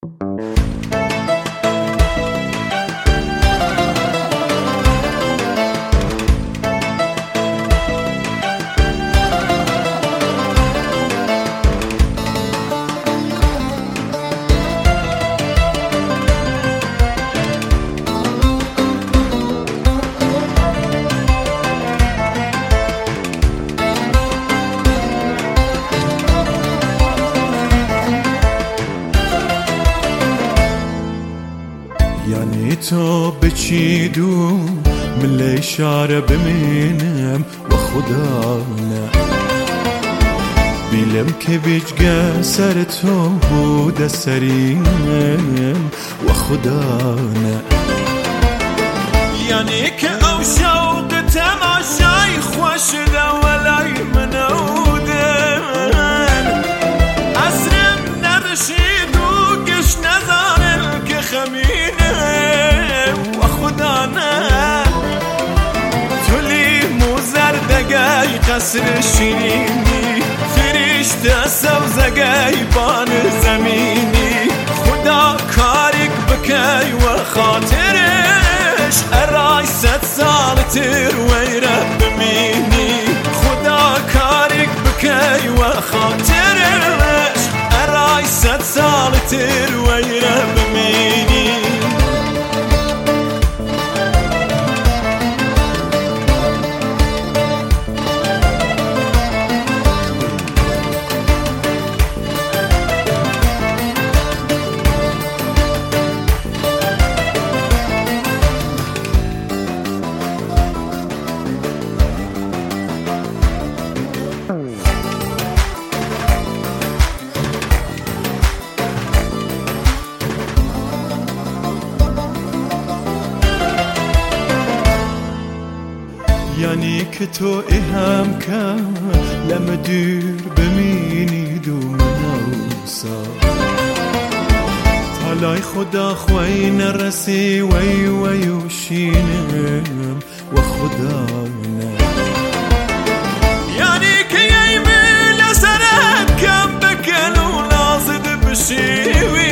یعنی تو بچیدو من اشاره بمینم و خدا نه بیلم که بیجگه سر تو بود سریم و خدا نه یعنی که او شوق تماشای خوش ده ولای منودن عصرم نبشید و گش نزانم که خمینه و خدا نه تولی موزردگای قصر شیرینی فرشته سوزگای بان زمینی خدا کاریک بکی و خاطرش ارای 100 سال تر ویره بمینی خدا کاریک بکی و خاطرش ارای 100 سال تر ویره بمینی یعنی که تو هم کن لم دور بمینید و منوسا تالای خدا خوی نرسی وی ویوشینم و خدا نه یعنی که یه میل سرت کم بکن و لازد بشیوی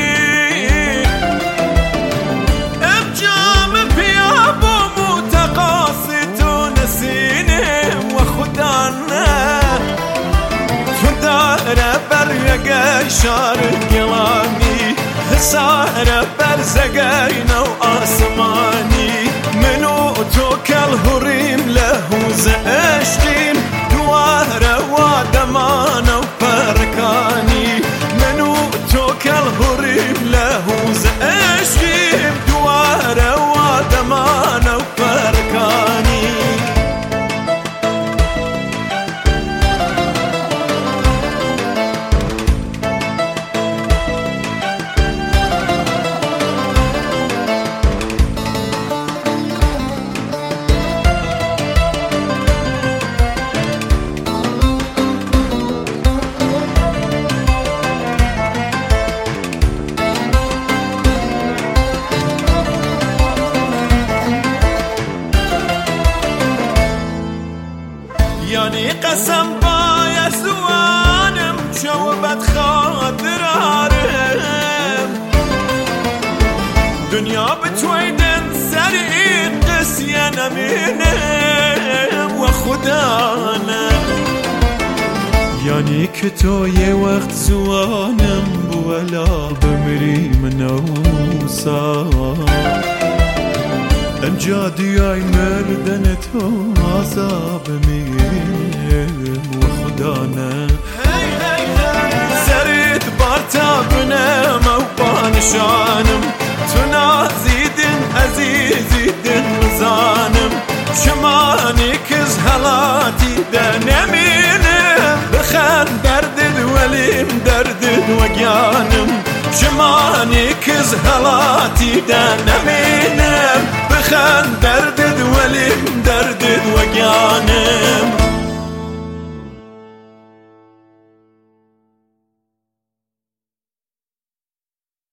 امجام پیاب و متقاصد و نسینم و خدا نه تو داره بر یگه شار گلانی ساره بر زگه نو آسمانی منو تو کل هریم لهوز عشقیم دواره و دمان و پرکانی منو تو کل هریم لهوز عشقیم دواره و دمان و پرکانی یعنی قسم باید زوانم شوبت خاطرارم دنیا بتویدن سر این قسیه نمینم و خدا نه یعنی که تو یه وقت زوانم بولا بمری منوسا انجا دیای مردن تو عذاب میم و خدا نه سرت بارتا بنم و بانشانم تو نازیدن عزیزیدن مزانم شمانی کز حالاتی ده نمینم بخن دردد ولیم دردد وگیانم شمانی کز حالاتی ده نمینم